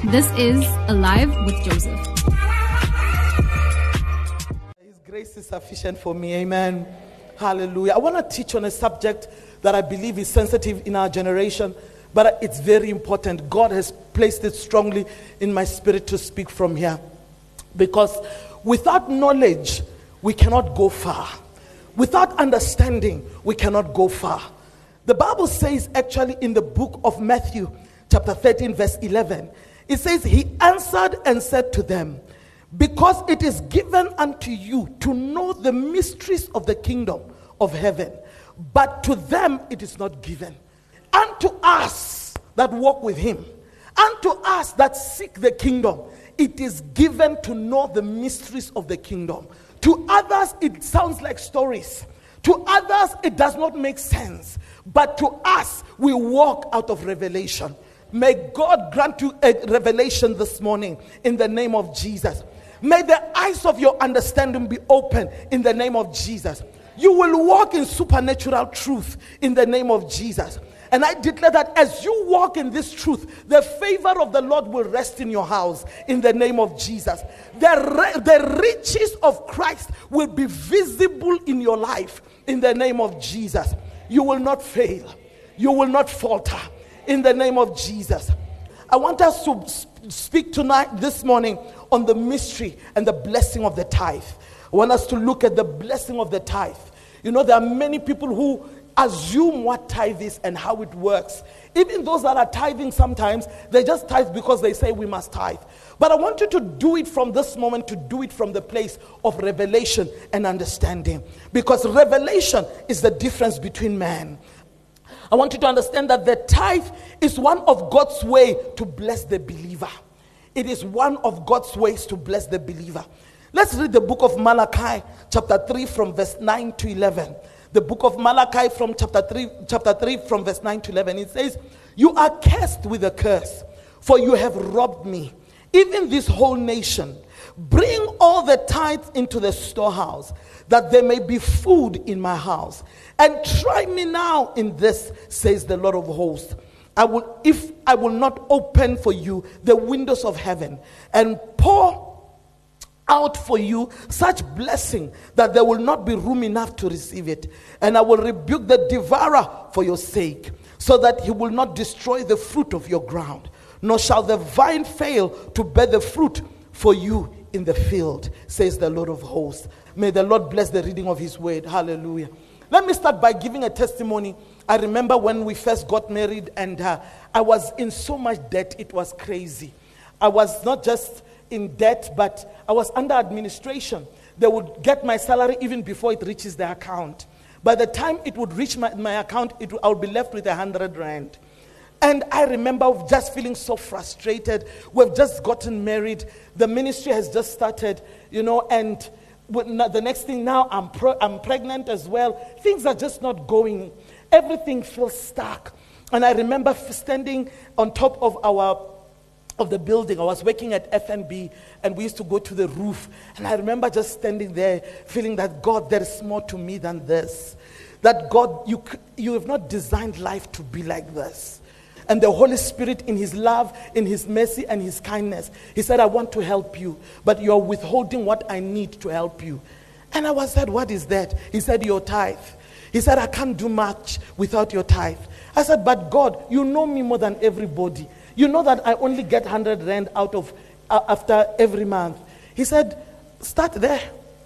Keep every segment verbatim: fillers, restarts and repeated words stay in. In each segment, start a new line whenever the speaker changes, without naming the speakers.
This is Alive with Joseph.
His grace is sufficient for me. Amen. Hallelujah. I want to teach on a subject that I believe is sensitive in our generation, but it's very important. God has placed it strongly in my spirit to speak from here. Because without knowledge, we cannot go far. Without understanding, we cannot go far. The Bible says actually in the book of Matthew, chapter thirteen, verse eleven, it says, he answered and said to them, because it is given unto you to know the mysteries of the kingdom of heaven, but to them it is not given. Unto us that walk with him, unto us that seek the kingdom, it is given to know the mysteries of the kingdom. To others, it sounds like stories. To others, it does not make sense. But to us, we walk out of revelation. May God grant you a revelation this morning in the name of Jesus. May the eyes of your understanding be open in the name of Jesus. You will walk in supernatural truth in the name of Jesus. And I declare that as you walk in this truth, the favor of the Lord will rest in your house in the name of Jesus. The, the riches of Christ will be visible in your life in the name of Jesus. You will not fail. You will not falter in the name of Jesus. I want us to speak tonight, this morning, on the mystery and the blessing of the tithe. I want us to look at the blessing of the tithe. You know, there are many people who assume what tithe is and how it works. Even those that are tithing sometimes, they just tithe because they say we must tithe. But I want you to do it from this moment, to do it from the place of revelation and understanding. Because revelation is the difference between man. I want you to understand that the tithe is one of God's way to bless the believer. It is one of God's ways to bless the believer. Let's read the book of Malachi, chapter three, from verse nine to eleven. The book of Malachi from chapter three, chapter three, from verse nine to eleven. It says, you are cursed with a curse, for you have robbed me, even this whole nation. Bring all the tithes into the storehouse, that there may be food in my house. And try me now in this, says the Lord of hosts. I will, if I will not open for you the windows of heaven and pour out for you such blessing that there will not be room enough to receive it. And I will rebuke the devourer for your sake, so that he will not destroy the fruit of your ground, nor shall the vine fail to bear the fruit for you in the field, says the Lord of hosts. May the Lord bless the reading of his word. Hallelujah. Let me start by giving a testimony. I remember when we first got married, and uh, I was in so much debt, it was crazy. I was not just in debt, but I was under administration. They would get my salary even before it reaches the account. By the time it would reach my, my account, it, I would be left with a hundred rand. And I remember just feeling so frustrated. We've just gotten married. The ministry has just started, you know, and the next thing now, I'm, pro, I'm pregnant as well. Things are just not going. Everything feels stuck. And I remember standing on top of our of the building. I was working at F N B, and we used to go to the roof. And I remember just standing there feeling that, God, there is more to me than this. That, God, you, you have not designed life to be like this. And the Holy Spirit, in his love, in his mercy, and his kindness, he said, I want to help you, but you're withholding what I need to help you. And I was said, what is that? He said, your tithe. He said, I can't do much without your tithe. I said, but God, you know me more than everybody. You know that I only get one hundred rand out of uh, after every month. He said, start there.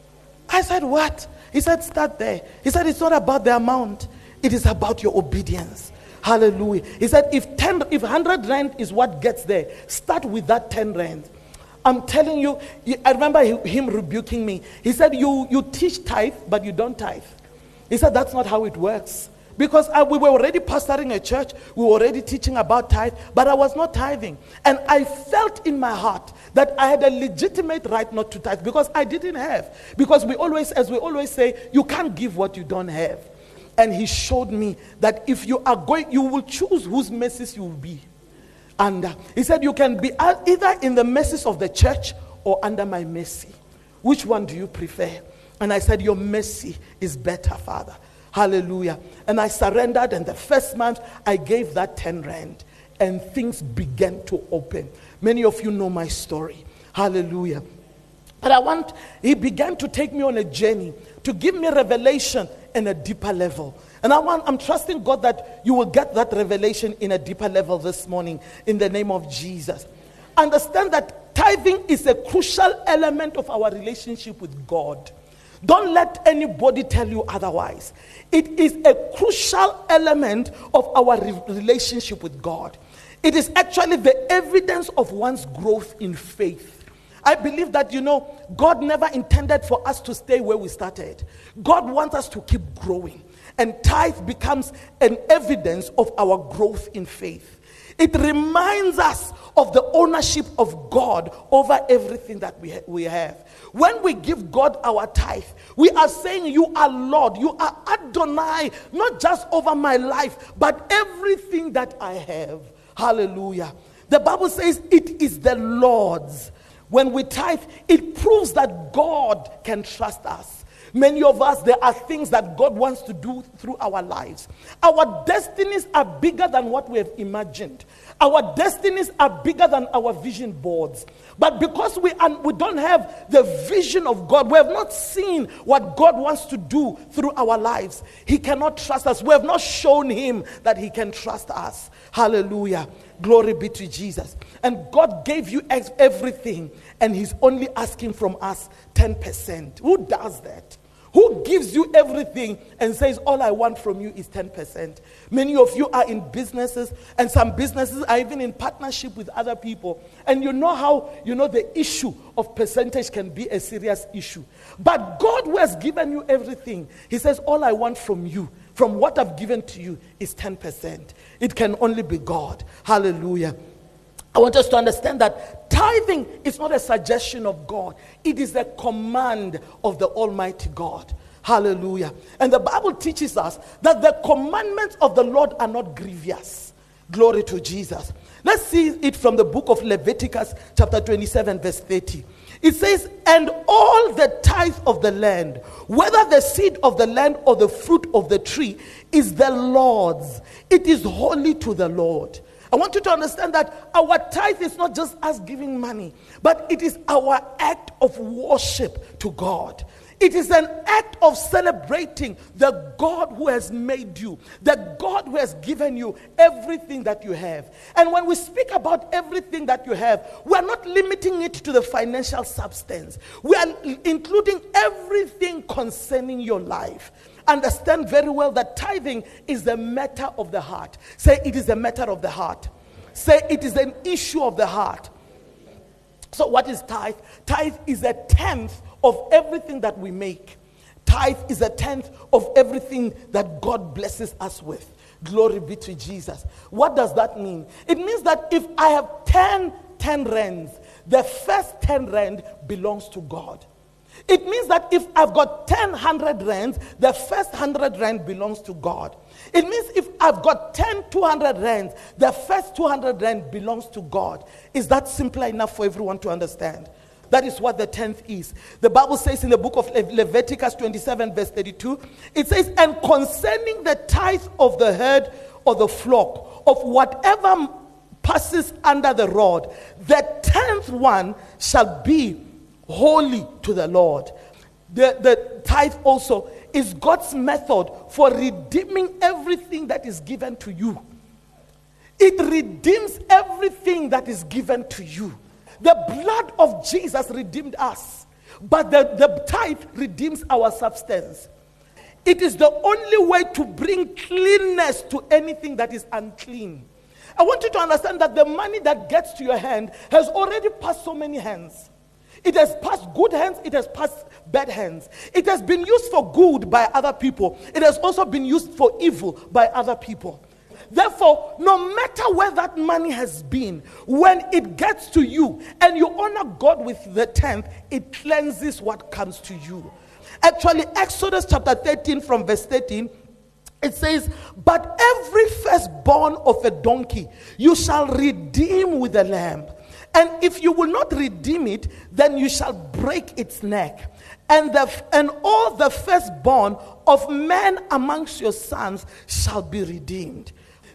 I said, what? He said, start there. He said, it's not about the amount. It is about your obedience. Hallelujah. He said, if ten, if one hundred rand is what gets there, start with that ten rand. I'm telling you, I remember him rebuking me. He said, you, you teach tithe, but you don't tithe. He said, that's not how it works. Because I, we were already pastoring a church, we were already teaching about tithe, but I was not tithing. And I felt in my heart that I had a legitimate right not to tithe, because I didn't have. Because we always, as we always say, you can't give what you don't have. And he showed me that if you are going, you will choose whose messes you will be. And uh, he said, you can be either in the messes of the church or under my mercy. Which one do you prefer? And I said, your mercy is better, Father. Hallelujah. And I surrendered, and the first month I gave that ten rand. and things began to open. Many of you know my story. Hallelujah. But I want, he began to take me on a journey to give me revelation in a deeper level. And I want, I'm trusting God that you will get that revelation in a deeper level this morning in the name of Jesus. Understand that tithing is a crucial element of our relationship with God. Don't let anybody tell you otherwise. It is a crucial element of our re- relationship with God. It is actually the evidence of one's growth in faith. I believe that, you know, God never intended for us to stay where we started. God wants us to keep growing. And tithe becomes an evidence of our growth in faith. It reminds us of the ownership of God over everything that we, ha- we have. When we give God our tithe, we are saying, you are Lord, you are Adonai, not just over my life, but everything that I have. Hallelujah. The Bible says it is the Lord's. When we tithe, it proves that God can trust us. Many of us, there are things that God wants to do through our lives. Our destinies are bigger than what we have imagined. Our destinies are bigger than our vision boards. But because we, are, we don't have the vision of God, we have not seen what God wants to do through our lives, He cannot trust us. We have not shown Him that He can trust us. Hallelujah. Glory be to Jesus. And God gave you ex- everything, and He's only asking from us ten percent. Who does that? Who gives you everything and says, all I want from you is ten percent? Many of you are in businesses, and some businesses are even in partnership with other people. And you know how, you know, the issue of percentage can be a serious issue. But God, who has given you everything, He says, all I want from you, from what I've given to you, is ten percent. It can only be God. Hallelujah. I want us to understand that tithing is not a suggestion of God. It is a command of the Almighty God. Hallelujah. And the Bible teaches us that the commandments of the Lord are not grievous. Glory to Jesus. Let's see it from the book of Leviticus chapter twenty-seven verse thirty. It says, and all the tithe of the land, whether the seed of the land or the fruit of the tree, is the Lord's. It is holy to the Lord. I want you to understand that our tithe is not just us giving money, but it is our act of worship to God. It is an act of celebrating the God who has made you, the God who has given you everything that you have. And when we speak about everything that you have, we are not limiting it to the financial substance. We are including everything concerning your life. Understand very well that tithing is a matter of the heart. Say, it is a matter of the heart. Say, it is an issue of the heart. So what is tithe? Tithe is a tenth of everything that we make. Tithe is a tenth of everything that God blesses us with. Glory be to Jesus. What does that mean? It means that if I have ten, ten rands, the first ten rand belongs to God. It means that if I've got ten hundred rands, the first hundred rand belongs to God. It means if I've got ten, two hundred rands, the first two hundred rand belongs to God. Is that simple enough for everyone to understand? That is what the tenth is. The Bible says in the book of Le- Leviticus twenty-seven verse thirty-two, it says, and concerning the tithe of the herd or the flock, of whatever passes under the rod, the tenth one shall be holy to the Lord. The, the tithe also is God's method for redeeming everything that is given to you. It redeems everything that is given to you. The blood of Jesus redeemed us, but the, the tithe redeems our substance. It is the only way to bring cleanness to anything that is unclean. I want you to understand that the money that gets to your hand has already passed so many hands. It has passed good hands, it has passed bad hands. It has been used for good by other people. It has also been used for evil by other people. Therefore, no matter where that money has been, when it gets to you and you honor God with the tenth, it cleanses what comes to you. Actually, Exodus chapter thirteen from verse thirteen, it says, but every firstborn of a donkey you shall redeem with a lamb. And if you will not redeem it, then you shall break its neck. And, the, and all the firstborn of men amongst your sons shall be redeemed.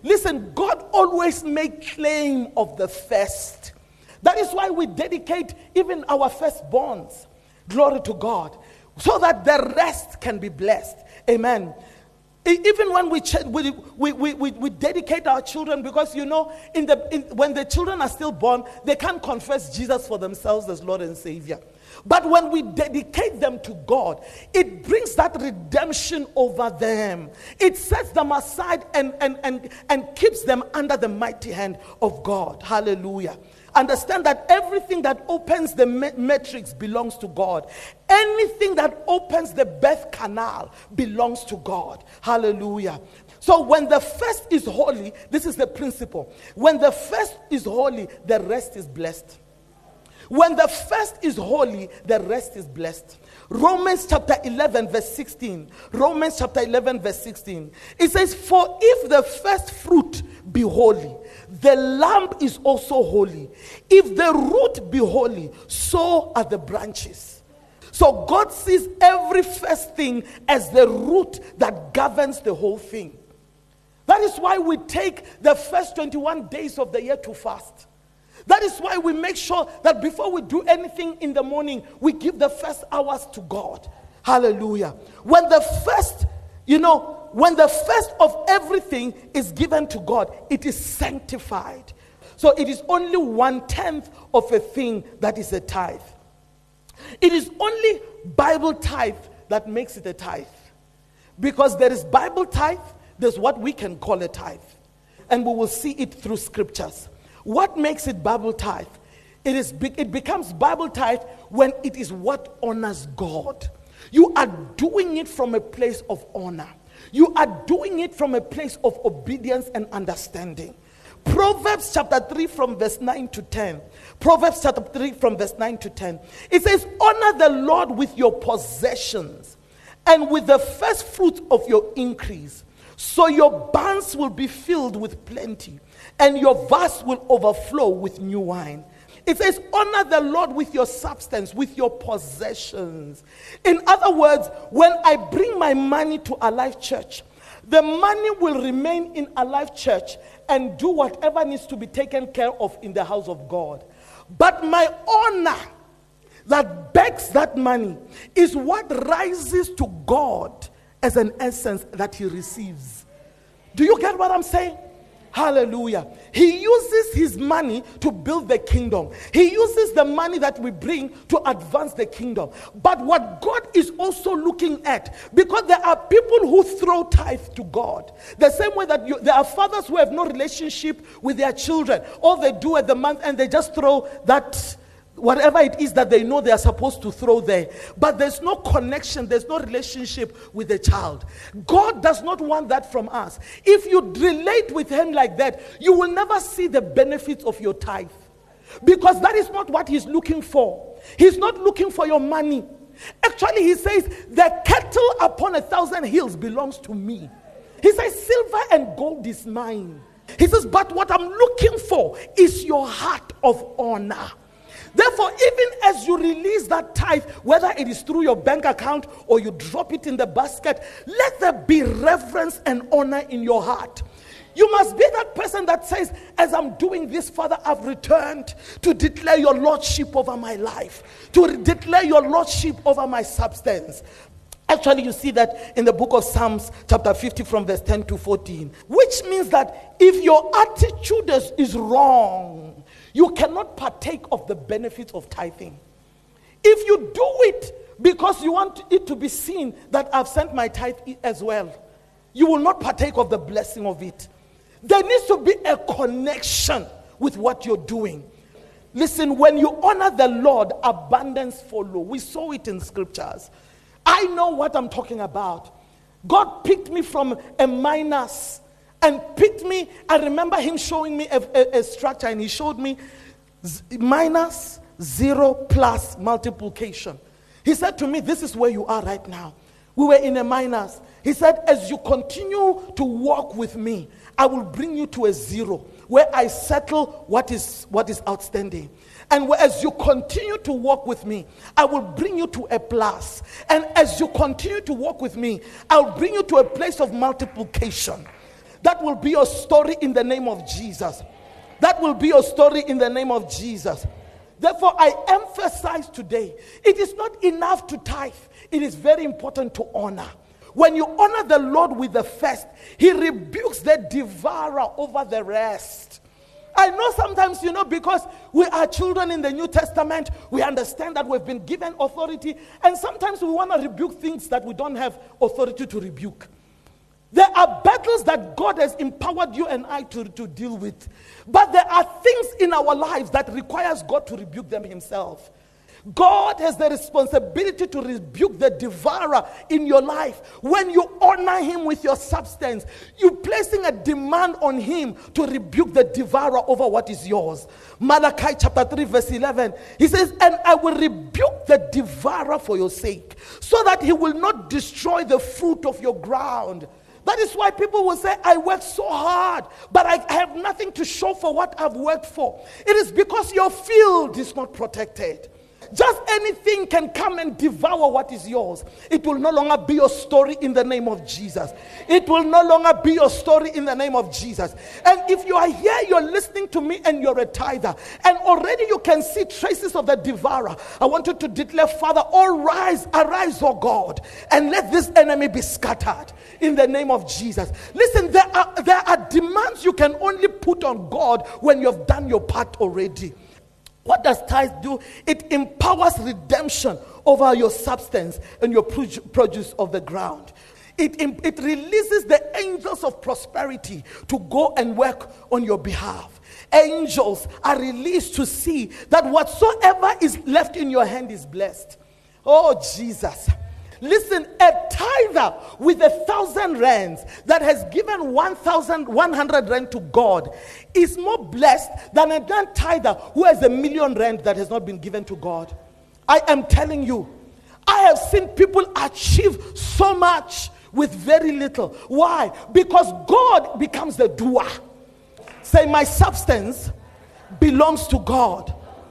Listen, God always made claim of the first. That is why we dedicate even our firstborns. Glory to God. So that the rest can be blessed. Amen. Even when we, ch- we, we, we, we, we dedicate our children, because you know, in the, in, when the children are still born, they can't confess Jesus for themselves as Lord and Savior. But when we dedicate them to God, it brings that redemption over them. It sets them aside and, and, and, and keeps them under the mighty hand of God. Hallelujah. Understand that everything that opens the matrix belongs to God. Anything that opens the birth canal belongs to God. Hallelujah. So when the first is holy, this is the principle. When the first is holy, the rest is blessed. When the first is holy, the rest is blessed. Romans chapter eleven verse sixteen. Romans chapter eleven verse sixteen. It says, for if the first fruit be holy, the lamb is also holy. If the root be holy, so are the branches. So God sees every first thing as the root that governs the whole thing. That is why we take the first twenty-one days of the year to fast. That is why we make sure that before we do anything in the morning, we give the first hours to God. Hallelujah. When the first, you know, when the first of everything is given to God, it is sanctified. So it is only one-tenth of a thing that is a tithe. It is only Bible tithe that makes it a tithe. Because there is Bible tithe, there's what we can call a tithe. And we will see it through scriptures. What makes it Bible tithe? It is. It becomes Bible tithe when it is what honors God. You are doing it from a place of honor. You are doing it from a place of obedience and understanding. Proverbs chapter three from verse nine to ten. Proverbs chapter three from verse nine to ten. It says, honor the Lord with your possessions and with the first fruit of your increase. So your barns will be filled with plenty, and your vats will overflow with new wine. It says, honor the Lord with your substance, with your possessions. In other words, when I bring my money to Alive Church, the money will remain in Alive Church and do whatever needs to be taken care of in the house of God. But my honor that backs that money is what rises to God as an essence that he receives. Do you get what I'm saying? Hallelujah. He uses his money to build the kingdom. He uses the money that we bring to advance the kingdom. But what God is also looking at, because there are people who throw tithe to God, the same way that you, there are fathers who have no relationship with their children. All they do at the month and they just throw that, whatever it is that they know they are supposed to throw there. But there's no connection, there's no relationship with the child. God does not want that from us. If you relate with him like that, you will never see the benefits of your tithe. Because that is not what he's looking for. He's not looking for your money. Actually, he says, the cattle upon a thousand hills belongs to me. He says, silver and gold is mine. He says, but what I'm looking for is your heart of honor. Therefore, even as you release that tithe, whether it is through your bank account or you drop it in the basket, let there be reverence and honor in your heart. You must be that person that says, as I'm doing this, Father, I've returned to declare your lordship over my life, to declare your lordship over my substance. Actually, you see that in the book of Psalms, chapter fifty, from verse ten to fourteen, which means that if your attitude is, is wrong, you cannot partake of the benefits of tithing. If you do it because you want it to be seen that I've sent my tithe as well, you will not partake of the blessing of it. There needs to be a connection with what you're doing. Listen, when you honor the Lord, abundance follow. We saw it in scriptures. I know what I'm talking about. God picked me from a minus and picked me. I remember him showing me a, a, a structure, and he showed me z- minus, zero, plus multiplication. He said to me, this is where you are right now. We were in a minus. He said, as you continue to walk with me, I will bring you to a zero where I settle what is what is outstanding. And as you continue to walk with me, I will bring you to a plus. And as you continue to walk with me, I'll bring you to a place of multiplication. That will be your story in the name of Jesus. That will be your story in the name of Jesus. Therefore, I emphasize today, it is not enough to tithe. It is very important to honor. When you honor the Lord with the first, he rebukes the devourer over the rest. I know sometimes, you know, because we are children in the New Testament, we understand that we've been given authority, and sometimes we want to rebuke things that we don't have authority to rebuke. There are battles that God has empowered you and I to, to deal with, but there are things in our lives that requires God to rebuke them himself. God has the responsibility to rebuke the devourer in your life. When you honor him with your substance, you're placing a demand on him to rebuke the devourer over what is yours. Malachi chapter three verse eleven, he says, and I will rebuke the devourer for your sake, so that he will not destroy the fruit of your ground. That is why people will say, I work so hard, but I have nothing to show for what I've worked for. It is because your field is not protected. Just anything can come and devour what is yours. It will no longer be your story in the name of Jesus. It will no longer be your story in the name of Jesus. And if you are here, you're listening to me and you're a tither, and already you can see traces of the devourer, I want you to declare, Father, all rise, arise, oh God, and let this enemy be scattered in the name of Jesus. Listen, there are, there are demands you can only put on God when you have done your part already. What does tithe do? It empowers redemption over your substance and your produce of the ground. It, it releases the angels of prosperity to go and work on your behalf. Angels are released to see that whatsoever is left in your hand is blessed. Oh, Jesus. Listen, a tither with a thousand rands that has given one thousand one hundred rand to God is more blessed than a non-tither who has a million rand that has not been given to God. I am telling you, I have seen people achieve so much with very little. Why? Because God becomes the doer. Say, my substance belongs to God.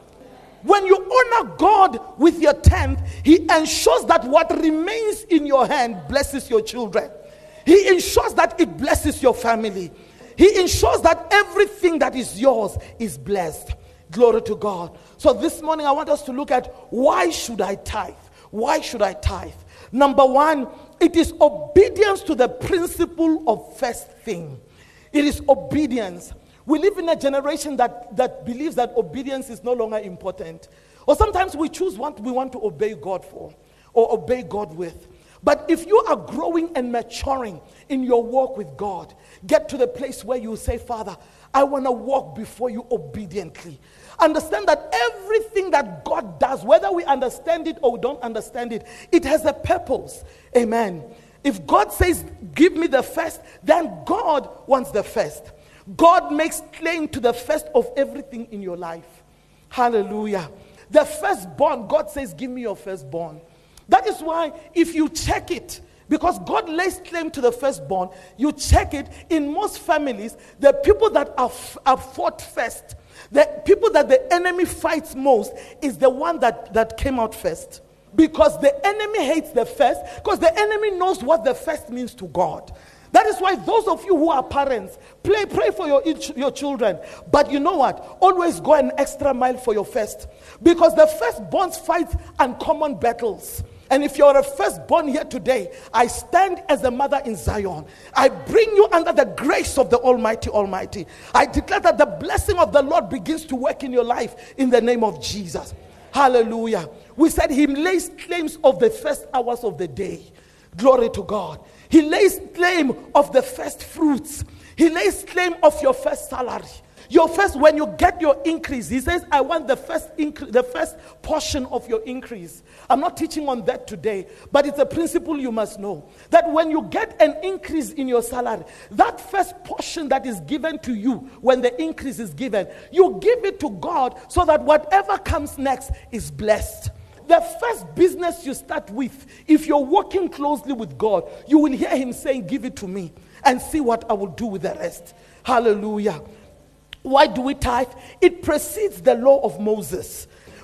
When you honor God with your tenth, he ensures that what remains in your hand blesses your children. He ensures that it blesses your family. He ensures that everything that is yours is blessed. Glory to God. So this morning I want us to look at, why should I tithe? Why should I tithe? Number one, it is obedience to the principle of first thing. It is obedience. We live in a generation that, that believes that obedience is no longer important. Or sometimes we choose what we want to obey God for or obey God with. But if you are growing and maturing in your walk with God, get to the place where you say, Father, I want to walk before you obediently. Understand that everything that God does, whether we understand it or we don't understand it, it has a purpose. Amen. If God says, give me the first, then God wants the first. God makes claim to the first of everything in your life. Hallelujah. The firstborn, God says, give me your firstborn. That is why if you check it, because God lays claim to the firstborn, you check it, in most families, the people that are, are fought first, the people that the enemy fights most is the one that, that came out first. Because the enemy hates the first, because the enemy knows what the first means to God. That is why those of you who are parents, pray, pray for your, your children. But you know what? Always go an extra mile for your first. Because the firstborns fight uncommon battles. And if you're a firstborn here today, I stand as a mother in Zion. I bring you under the grace of the Almighty Almighty. I declare that the blessing of the Lord begins to work in your life in the name of Jesus. Hallelujah. We said he lays claims of the first hours of the day. Glory to God. He lays claim of the first fruits. He lays claim of your first salary. Your first, when you get your increase, he says, I want the first increase, the first portion of your increase. I'm not teaching on that today, but it's a principle you must know. That when you get an increase in your salary, that first portion that is given to you when the increase is given, you give it to God so that whatever comes next is blessed. The first business you start with, if you're working closely with God, you will hear him saying, give it to me and see what I will do with the rest. Hallelujah. Why do we tithe? It precedes the law of Moses.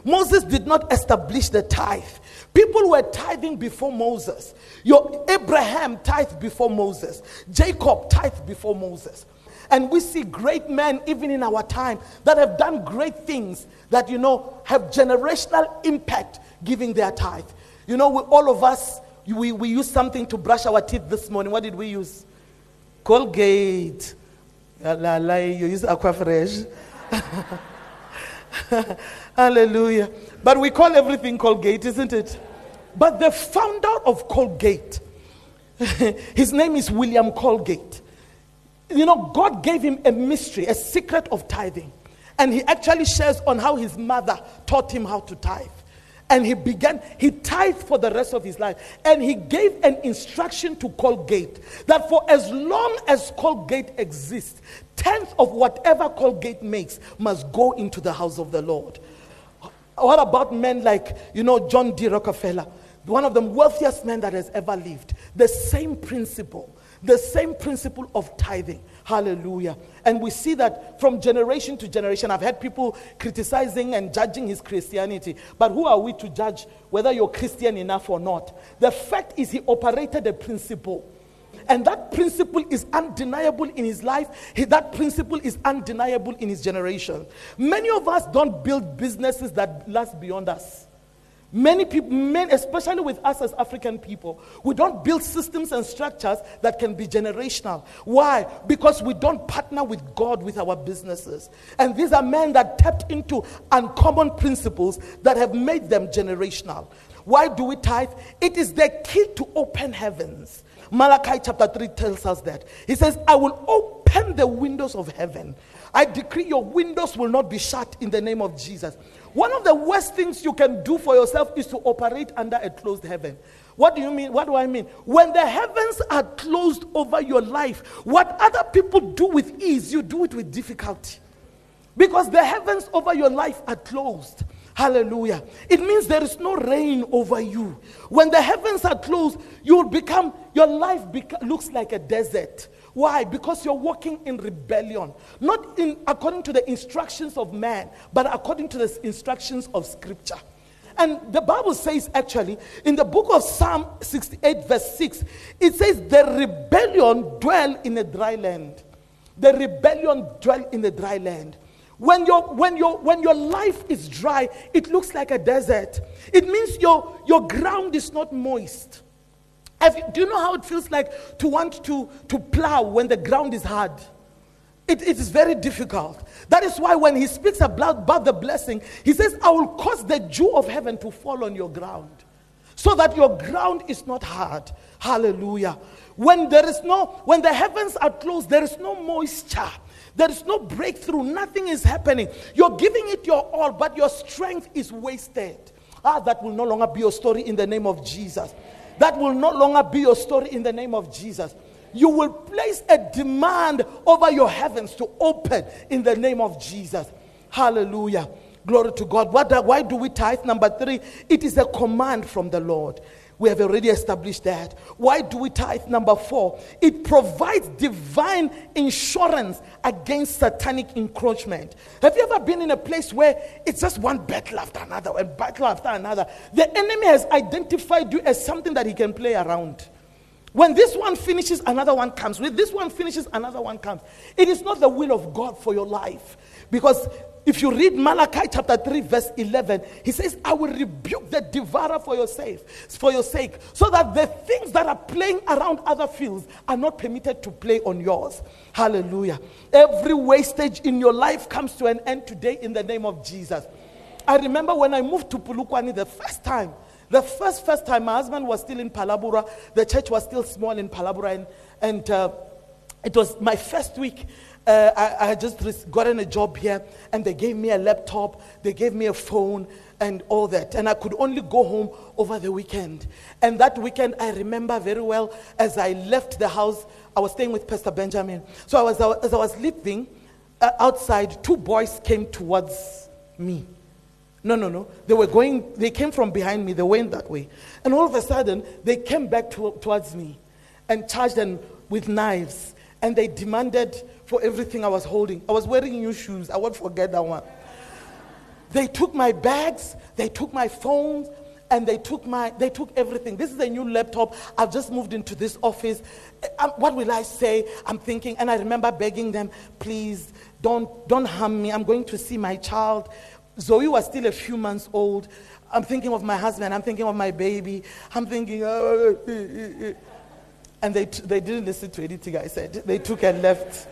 Moses did not establish the tithe. People were tithing before Moses. Your Abraham tithed before Moses. Jacob tithed before Moses. And we see great men, even in our time, that have done great things that, you know, have generational impact giving their tithe. You know, we, all of us, we, we used something to brush our teeth this morning. What did we use? Colgate. You use Aquafresh. Hallelujah. But we call everything Colgate, isn't it? But the founder of Colgate, his name is William Colgate. You know, God gave him a mystery, a secret of tithing. And he actually shares on how his mother taught him how to tithe. And he began, he tithed for the rest of his life. And he gave an instruction to Colgate that for as long as Colgate exists, tenth of whatever Colgate makes must go into the house of the Lord. What about men like, you know, John D. Rockefeller, one of the wealthiest men that has ever lived? The same principle, the same principle of tithing. Hallelujah. And we see that from generation to generation. I've had people criticizing and judging his Christianity. But who are we to judge whether you're Christian enough or not? The fact is he operated a principle. And that principle is undeniable in his life. He, that principle is undeniable in his generation. Many of us don't build businesses that last beyond us. Many people, men, especially with us as African people, we don't build systems and structures that can be generational. Why? Because we don't partner with God with our businesses. And these are men that tapped into uncommon principles that have made them generational. Why do we tithe? It is the key to open heavens. Malachi chapter three tells us that. He says, I will open the windows of heaven. I decree your windows will not be shut in the name of Jesus. One of the worst things you can do for yourself is to operate under a closed heaven. What do you mean? What do I mean? When the heavens are closed over your life, what other people do with ease, you do it with difficulty. Because the heavens over your life are closed. Hallelujah. It means there is no rain over you. When the heavens are closed, you will become, your life beca- looks like a desert. Why? Because you're walking in rebellion. Not in according to the instructions of man, but according to the instructions of Scripture. And the Bible says actually, in the book of Psalm sixty-eight verse six, it says, the rebellion dwell in a dry land. The rebellion dwell in a dry land. When your when your when your life is dry, it looks like a desert. It means your your ground is not moist. Have you, do you know how it feels like to want to, to plow when the ground is hard? It, it is very difficult. That is why when he speaks about, about the blessing, he says, I will cause the dew of heaven to fall on your ground, so that your ground is not hard. Hallelujah. When there is no, when the heavens are closed, there is no moisture. There is no breakthrough. Nothing is happening. You're giving it your all, but your strength is wasted. Ah, that will no longer be your story in the name of Jesus. That will no longer be your story in the name of Jesus. You will place a demand over your heavens to open in the name of Jesus. Hallelujah. Glory to God. What, why do we tithe? Number three, it is a command from the Lord. We have already established that. Why do we tithe? Number four, it provides divine insurance against satanic encroachment. Have you ever been in a place where it's just one battle after another, a battle after another? The enemy has identified you as something that he can play around. When this one finishes, another one comes. When this one finishes, another one comes. It is not the will of God for your life. Because if you read Malachi chapter three verse eleven, he says, I will rebuke the devourer for your sake, for your sake, so that the things that are playing around other fields are not permitted to play on yours. Hallelujah. Every wastage in your life comes to an end today in the name of Jesus. I remember when I moved to Polokwane the first time, the first, first time my husband was still in Palabura, the church was still small in Palabura, and, and uh, it was my first week. Uh, I, I had just gotten a job here, and they gave me a laptop, they gave me a phone, and all that. And I could only go home over the weekend. And that weekend, I remember very well, as I left the house, I was staying with Pastor Benjamin. So I was, as I was leaving uh, outside, two boys came towards me. No, no, no. They were going, they came from behind me, they went that way. And all of a sudden, they came back to, towards me and charged them with knives. And they demanded for everything I was holding. I was wearing new shoes. I won't forget that one. They took my bags, they took my phones, and they took my, they took everything. This is a new laptop. I've just moved into this office. Um, what will I say? I'm thinking, and I remember begging them, please, don't, don't harm me. I'm going to see my child. Zoe was still a few months old. I'm thinking of my husband. I'm thinking of my baby. I'm thinking, oh, and they, t- they didn't listen to anything I said. They took and left.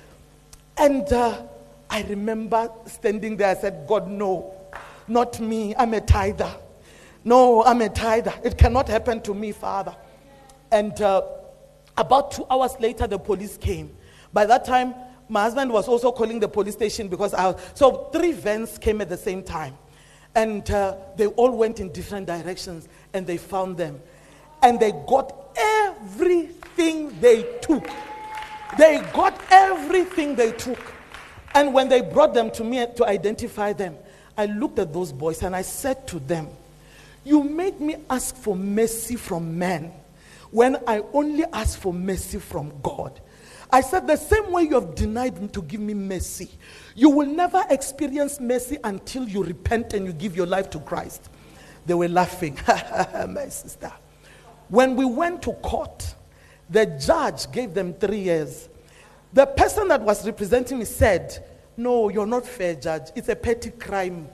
And uh, I remember standing there. I said, God, no, not me. I'm a tither. No, I'm a tither. It cannot happen to me, Father. And uh, about two hours later, the police came. By that time, my husband was also calling the police station because I was, so three vans came at the same time. And uh, they all went in different directions, and they found them. And they got everything they took. They got everything they took. And when they brought them to me to identify them, I looked at those boys and I said to them, you made me ask for mercy from men when I only ask for mercy from God. I said, the same way you have denied me to give me mercy, you will never experience mercy until you repent and you give your life to Christ. They were laughing. My sister. When we went to court, the judge gave them three years. The person that was representing me said, no, you're not fair, judge. It's a petty crime.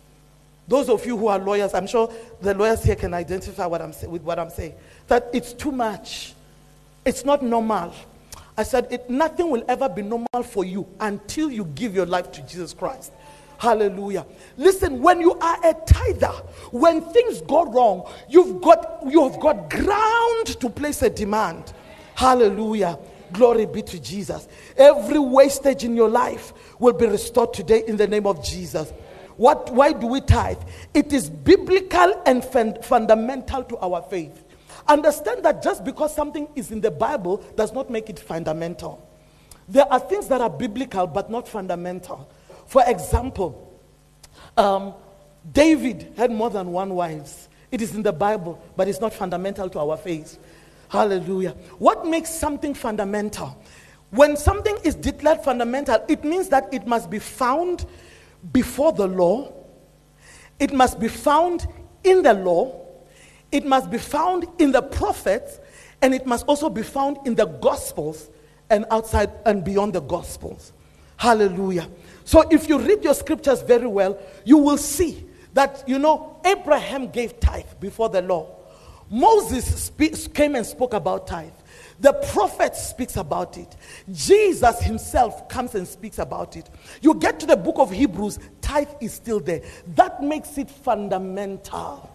Those of you who are lawyers, I'm sure the lawyers here can identify what I'm say, with what I'm saying. That it's too much. It's not normal. I said, it, nothing will ever be normal for you until you give your life to Jesus Christ. Hallelujah. Listen, when you are a tither, when things go wrong, you've got, you've got ground to place a demand. Hallelujah. Glory be to Jesus. Every wastage in your life will be restored today in the name of Jesus. What? Why do we tithe? It is biblical and fun- fundamental to our faith. Understand that just because something is in the Bible does not make it fundamental. There are things that are biblical but not fundamental. For example, um, David had more than one wife. It is in the Bible, but it's not fundamental to our faith. Hallelujah. What makes something fundamental? When something is declared fundamental, it means that it must be found before the law, it must be found in the law, it must be found in the prophets, and it must also be found in the Gospels and outside and beyond the Gospels. Hallelujah. So if you read your scriptures very well, you will see that, you know, Abraham gave tithe before the law. Moses spe- came and spoke about tithe. The prophet speaks about it. Jesus himself comes and speaks about it. You get to the book of Hebrews, tithe is still there. That makes it fundamental.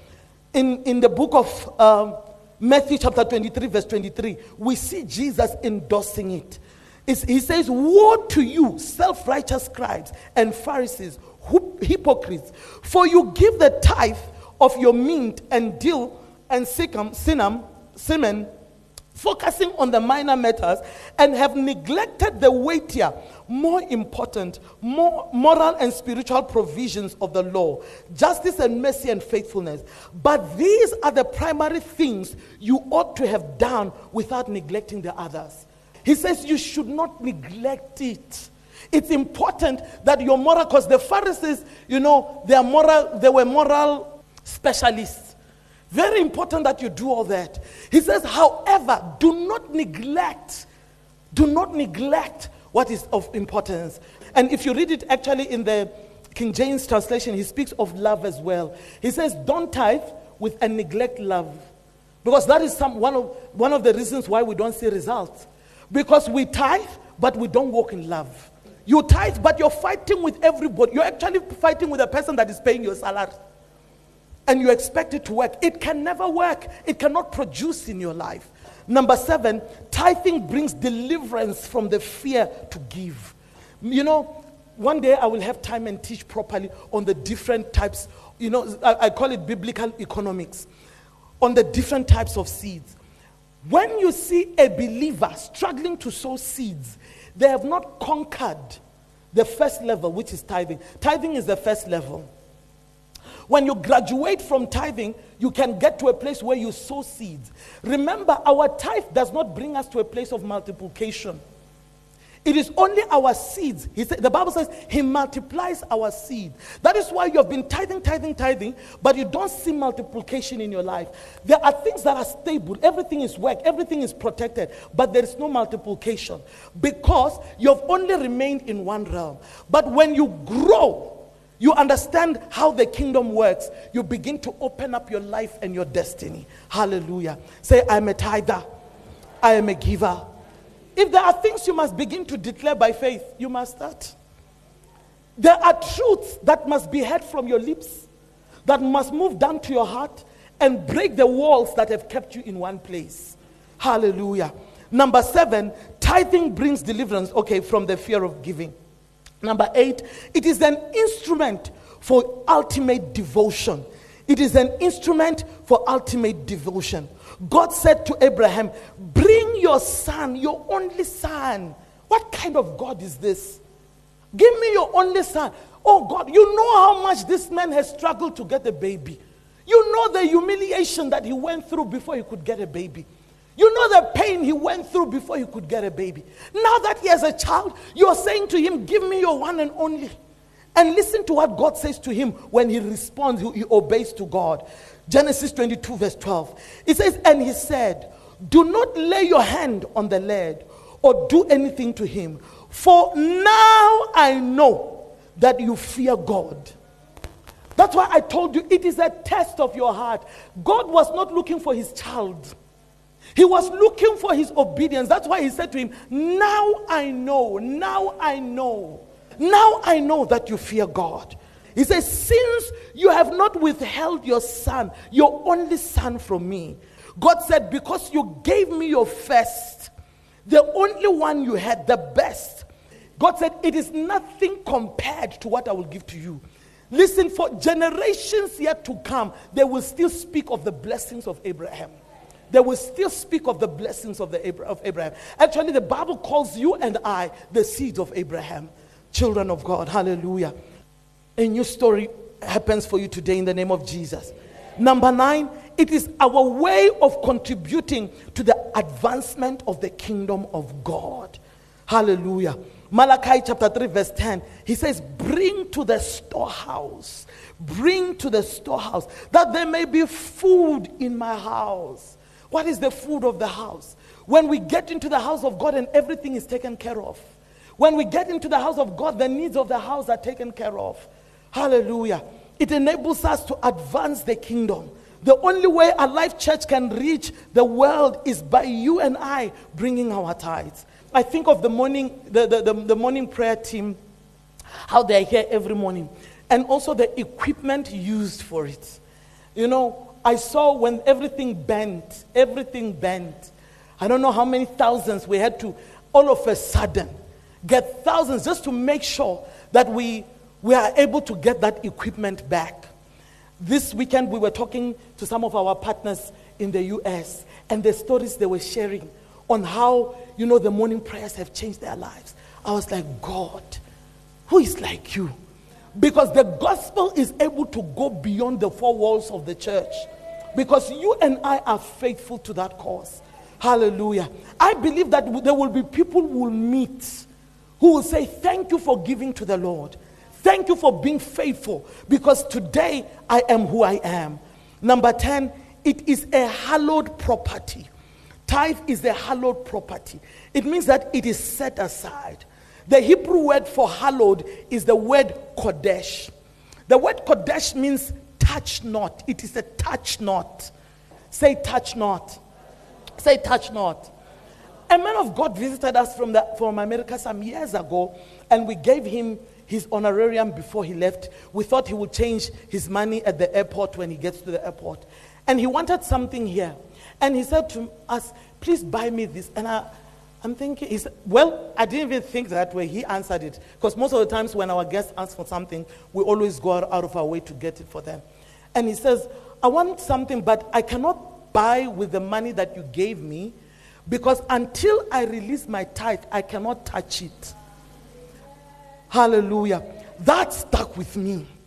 In, in the book of um, Matthew chapter twenty-three, verse twenty-three, we see Jesus endorsing it. It's, he says, woe to you, self-righteous scribes and Pharisees, who, hypocrites, for you give the tithe of your mint and dill and cinnamon, cinnamon, cinnamon focusing on the minor matters, and have neglected the weightier, more important, more moral and spiritual provisions of the law, justice and mercy and faithfulness. But these are the primary things you ought to have done without neglecting the others. He says you should not neglect it. It's important that your moral, because the Pharisees, you know, they are moral, they were moral specialists. Very important that you do all that. He says, however, do not neglect, do not neglect what is of importance. And if you read it actually in the King James translation, he speaks of love as well. He says, don't tithe with and neglect love. Because that is some one of one of the reasons why we don't see results. Because we tithe, but we don't walk in love. You tithe, but you're fighting with everybody. You're actually fighting with a person that is paying your salary. And you expect it to work. It can never work. It cannot produce in your life. Number seven, tithing brings deliverance from the fear to give. You know, one day I will have time and teach properly on the different types, you know, I, I call it biblical economics, on the different types of seeds. When you see a believer struggling to sow seeds, they have not conquered the first level, which is tithing. Tithing is the first level. When you graduate from tithing, you can get to a place where you sow seeds. Remember, our tithe does not bring us to a place of multiplication. It is only our seeds. He said, the Bible says he multiplies our seed. That is why you have been tithing, tithing, tithing, but you don't see multiplication in your life. There are things that are stable. Everything is work. Everything is protected. But there is no multiplication because you have only remained in one realm. But when you grow, you understand how the kingdom works. You begin to open up your life and your destiny. Hallelujah. Say, I am a tither. I am a giver. If there are things you must begin to declare by faith, you must start. There are truths that must be heard from your lips, that must move down to your heart and break the walls that have kept you in one place. Hallelujah. Number seven, tithing brings deliverance, okay, from the fear of giving. Number eight, it is an instrument for ultimate devotion. It is an instrument for ultimate devotion. God said to Abraham, bring your son, your only son. What kind of God is this? Give me your only son. Oh God, you know how much this man has struggled to get a baby. You know the humiliation that he went through before he could get a baby. You know the pain he went through before he could get a baby. Now that he has a child, you're saying to him, give me your one and only. And listen to what God says to him when he responds, he obeys to God. Genesis twenty-two verse twelve. It says, and he said, do not lay your hand on the lad or do anything to him. For now I know that you fear God. That's why I told you it is a test of your heart. God was not looking for his child. He was looking for his obedience. That's why he said to him, now I know, now I know. Now I know that you fear God. He says, since you have not withheld your son, your only son from me. God said, because you gave me your first, the only one you had, the best. God said, it is nothing compared to what I will give to you. Listen, for generations yet to come, they will still speak of the blessings of Abraham. They will still speak of the blessings of, the Abra- of Abraham. Actually, the Bible calls you and I the seeds of Abraham, children of God. Hallelujah. A new story happens for you today in the name of Jesus. Number nine, it is our way of contributing to the advancement of the kingdom of God. Hallelujah. Malachi chapter three verse ten, he says, bring to the storehouse, bring to the storehouse, that there may be food in my house. What is the food of the house? When we get into the house of God and everything is taken care of. When we get into the house of God, the needs of the house are taken care of. Hallelujah. It enables us to advance the kingdom. The only way a life church can reach the world is by you and I bringing our tithes. I think of the morning, the, the, the, the morning prayer team, how they're here every morning, and also the equipment used for it. You know, I saw when everything bent, everything bent. I don't know how many thousands we had to, all of a sudden, get thousands just to make sure that we, we are able to get that equipment back. This weekend we were talking to some of our partners in the U S and the stories they were sharing on how, you know, the morning prayers have changed their lives. I was like, God, who is like you? Because the gospel is able to go beyond the four walls of the church. Because you and I are faithful to that cause. Hallelujah. I believe that there will be people who will meet, who will say, thank you for giving to the Lord. Thank you for being faithful. Because today I am who I am. Number ten, it is a hallowed property. Tithe is a hallowed property. It means that it is set aside. The Hebrew word for hallowed is the word kodesh. The word kodesh means touch not. It is a touch not. Say touch not. Say touch not. A man of God visited us from, the, from America some years ago, and we gave him his honorarium before he left. We thought he would change his money at the airport when he gets to the airport. And he wanted something here. And he said to us, please buy me this. And I... I'm thinking, he said, well, I didn't even think that way. He answered it. Because most of the times when our guests ask for something, we always go out of our way to get it for them. And he says, I want something, but I cannot buy with the money that you gave me, because until I release my tithe, I cannot touch it. Hallelujah. That stuck with me.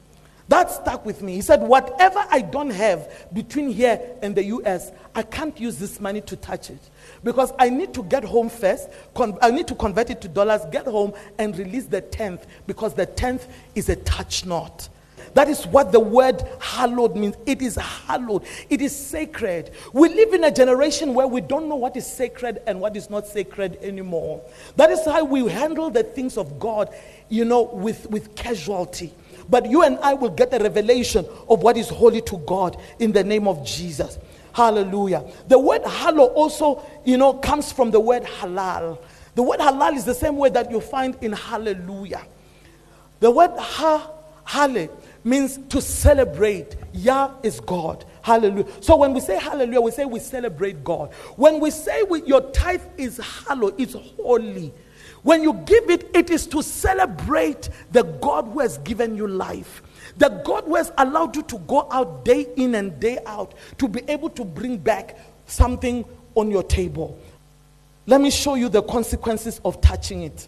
That stuck with me. He said, whatever I don't have between here and the U S, I can't use this money to touch it. Because I need to get home first. Con- I need to convert it to dollars, get home, and release the tenth. Because the tenth is a touch not. That is what the word hallowed means. It is hallowed. It is sacred. We live in a generation where we don't know what is sacred and what is not sacred anymore. That is how we handle the things of God, you know, with, with casualty. But you and I will get a revelation of what is holy to God in the name of Jesus. Hallelujah. The word hallow also, you know, comes from the word halal. The word halal is the same word that you find in hallelujah. The word ha, hale means to celebrate. Yah is God. Hallelujah. So when we say hallelujah, we say we celebrate God. When we say we, your tithe is hallowed, it's holy. When you give it, it is to celebrate the God who has given you life. The God who has allowed you to go out day in and day out to be able to bring back something on your table. Let me show you the consequences of touching it.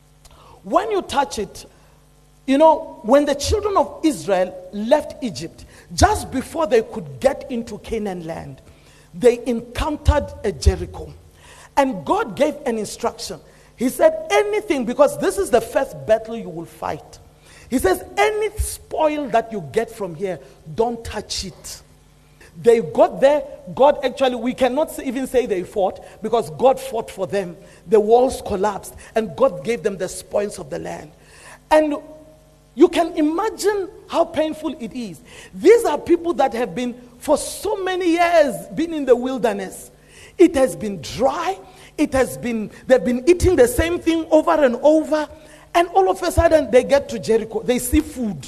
When you touch it, you know, when the children of Israel left Egypt, just before they could get into Canaan land, they encountered a Jericho. And God gave an instruction. He said, anything, because this is the first battle you will fight. He says, any spoil that you get from here, don't touch it. They got there. God actually, we cannot even say they fought, because God fought for them. The walls collapsed, and God gave them the spoils of the land. And you can imagine how painful it is. These are people that have been, for so many years, been in the wilderness. It has been dry. It has been, they've been eating the same thing over and over. And all of a sudden, they get to Jericho. They see food.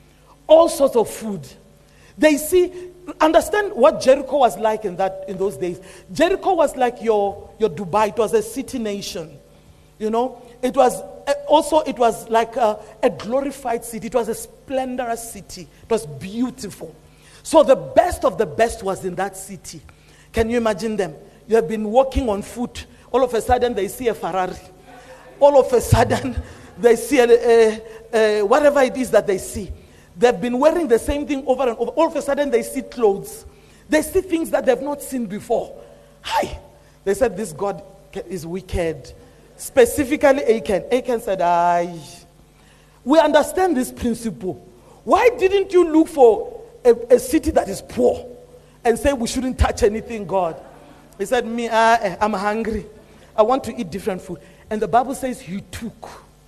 All sorts of food. They see, understand what Jericho was like in that in those days. Jericho was like your, your Dubai. It was a city nation. You know, it was also, it was like a, a glorified city. It was a splendorous city. It was beautiful. So the best of the best was in that city. Can you imagine them? You have been walking on foot. All of a sudden, they see a Ferrari. All of a sudden, they see a, a, a, whatever it is that they see. They've been wearing the same thing over and over. All of a sudden, they see clothes. They see things that they've not seen before. Hi. They said, this God is wicked. Specifically, Achan. Achan said, Aye. We understand this principle. Why didn't you look for a, a city that is poor and say we shouldn't touch anything, God? He said, me, uh, I'm hungry. I want to eat different food. And the Bible says he took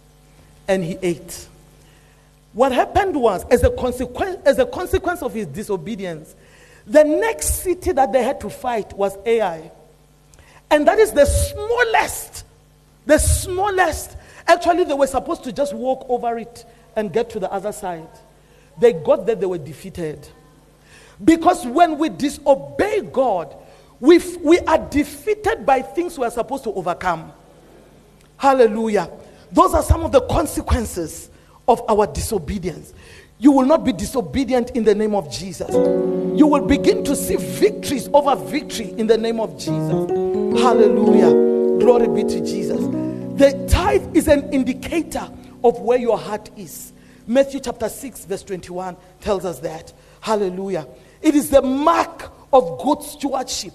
and he ate. What happened was, as a consequence, as a consequence of his disobedience, the next city that they had to fight was Ai. And that is the smallest, the smallest. Actually, they were supposed to just walk over it and get to the other side. They got there, they were defeated. Because when we disobey God, We, we are defeated by things we are supposed to overcome. Hallelujah. Those are some of the consequences of our disobedience. You will not be disobedient in the name of Jesus. You will begin to see victories over victory in the name of Jesus. Hallelujah. Glory be to Jesus. The tithe is an indicator of where your heart is. Matthew chapter six verse twenty-one tells us that. Hallelujah. It is the mark of good stewardship.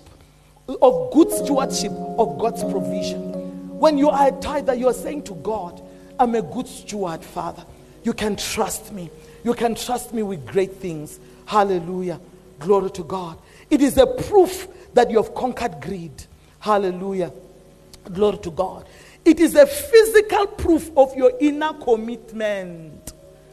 Of good stewardship of God's provision. When you are a tither, you are saying to God, I'm a good steward, Father. You can trust me. You can trust me with great things. Hallelujah. Glory to God. It is a proof that you have conquered greed. Hallelujah. Glory to God. It is a physical proof of your inner commitment.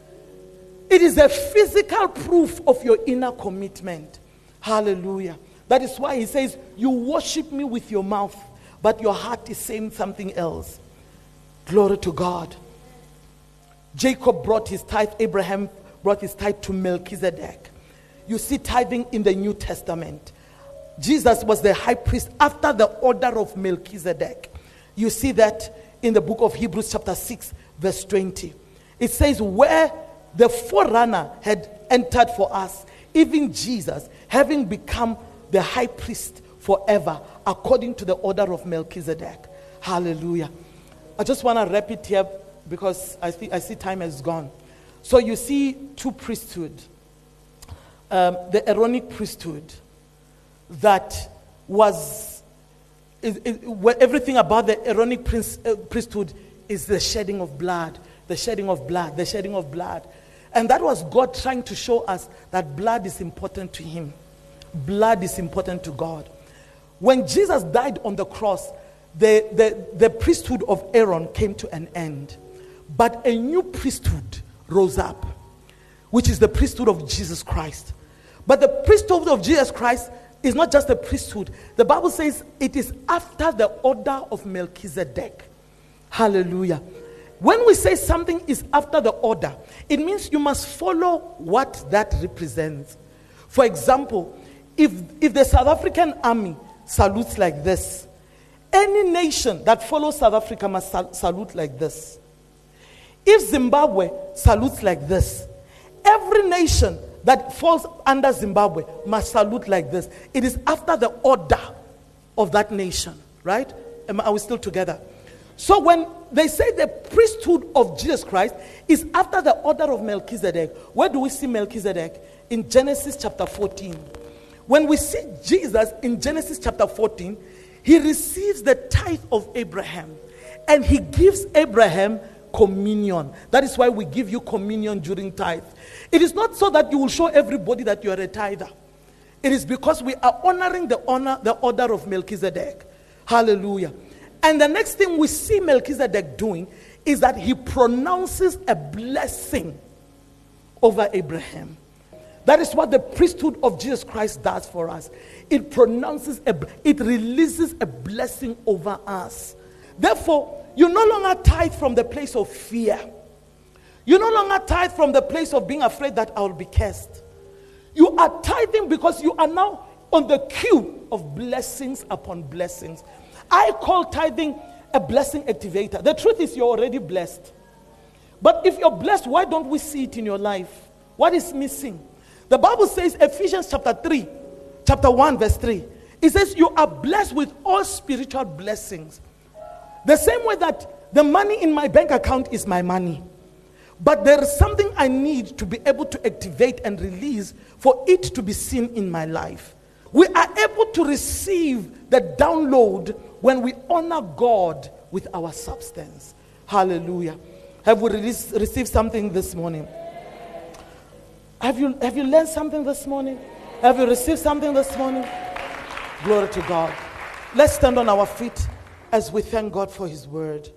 It is a physical proof of your inner commitment. Hallelujah. That is why he says, you worship me with your mouth, but your heart is saying something else. Glory to God. Jacob brought his tithe. Abraham brought his tithe to Melchizedek. You see tithing in the New Testament. Jesus was the high priest after the order of Melchizedek. You see that in the book of Hebrews chapter six verse twenty. It says, where the forerunner had entered for us, even Jesus, having become the high priest forever, according to the order of Melchizedek. Hallelujah. I just want to wrap it here because I see, I see time has gone. So you see two priesthood. Um, the Aaronic priesthood that was, is, is, where everything about the Aaronic prince, uh, priesthood is the shedding of blood, the shedding of blood, the shedding of blood. And that was God trying to show us that blood is important to him. Blood is important to God. When Jesus died on the cross, the, the, the priesthood of Aaron came to an end. But a new priesthood rose up, which is the priesthood of Jesus Christ. But the priesthood of Jesus Christ is not just a priesthood. The Bible says it is after the order of Melchizedek. Hallelujah. When we say something is after the order, it means you must follow what that represents. For example, if, if the South African army salutes like this, any nation that follows South Africa must sal- salute like this. If Zimbabwe salutes like this, every nation that falls under Zimbabwe must salute like this. It is after the order of that nation, right? Are we still together? So when they say the priesthood of Jesus Christ is after the order of Melchizedek, where do we see Melchizedek? In Genesis chapter fourteen. When we see Jesus in Genesis chapter fourteen, he receives the tithe of Abraham and he gives Abraham communion. That is why we give you communion during tithe. It is not so that you will show everybody that you are a tither. It is because we are honoring the honor, the order of Melchizedek. Hallelujah. And the next thing we see Melchizedek doing is that he pronounces a blessing over Abraham. That is what the priesthood of Jesus Christ does for us. It pronounces, a, it releases a blessing over us. Therefore, you no longer tithe from the place of fear. You no longer tithe from the place of being afraid that I will be cursed. You are tithing because you are now on the queue of blessings upon blessings. I call tithing a blessing activator. The truth is you're already blessed. But if you're blessed, why don't we see it in your life? What is missing? The Bible says, Ephesians chapter three, chapter one, verse three. It says, you are blessed with all spiritual blessings. The same way that the money in my bank account is my money. But there is something I need to be able to activate and release for it to be seen in my life. We are able to receive the download when we honor God with our substance. Hallelujah. Have we released, received something this morning? Have you, have you learned something this morning? Have you received something this morning? Glory to God. Let's stand on our feet as we thank God for his word.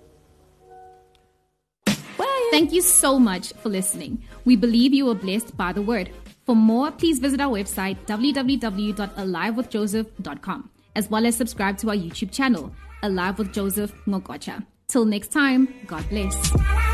Thank you so much for listening. We believe you were blessed by the word. For more, please visit our website, w w w dot alive with joseph dot com, as well as subscribe to our YouTube channel, Alive with Joseph Ngokocha. Till next time, God bless.